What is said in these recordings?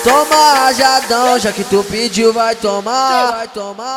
Toma rajadão, já que tu pediu vai tomar.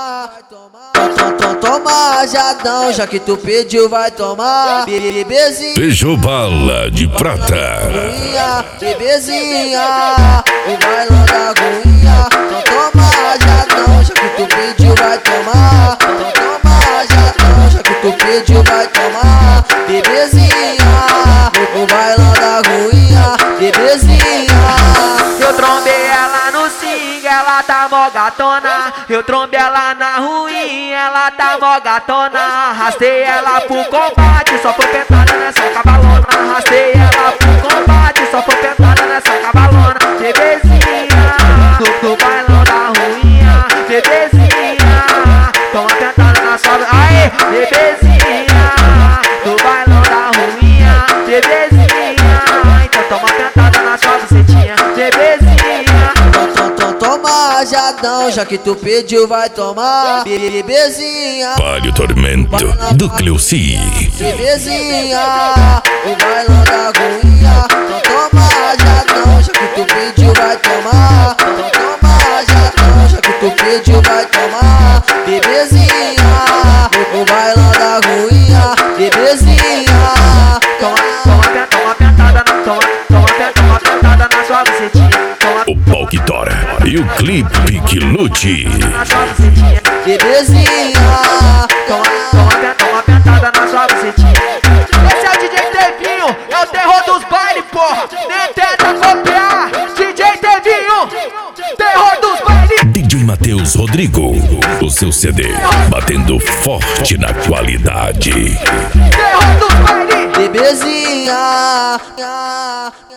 Toma rajadão, já que tu pediu vai tomar. Bebezinha, Beijo bala de prata. bebezinha, o bailão da aguinha. Então toma rajadão, já que tu pediu vai tomar. Então toma rajadão, já que tu pediu vai tomar. Bebezinha, o bailão da aguinha. Bebezinha, eu trombei ela no swing, ela tá mó gatona. Eu trombei ela na ruim, ela tá mó gatona. Arrastei ela pro combate, só foi pentada nessa cabalona. Arrastei ela pro combate, só foi pentada nessa cabalona. Bebezinha, no bailão da ruinha. Bebezinha, toma pentada na sua... Aê, bebezinha, no bailão da ruinha. Bebezinha, então toma pentada na sua bucetinha. Bebezinha, toma rajadão, já que tu pediu vai tomar. Bebezinha, Palio Tormento do Cleuci. bebezinha, o bailão da aguinha. Então toma rajadão, já que tu pediu vai tomar. Então toma rajadão, já que tu pediu vai tomar. Bebezinha, o bailão da aguinha. Bebezinha, toma pentada na sua bucetinha. O pau que tora e o clipe que lute. Na sua bucetinha. bebezinha, Toma pentada na sua bucetinha. Esse é o DJ Tevinho, é o terror dos bailes, porra. Nem tenta copiar. DJ Tevinho, terror dos bailes. DJ Matheus Rodrigo, o seu CD batendo forte na qualidade. Terror dos bailes. bebezinha.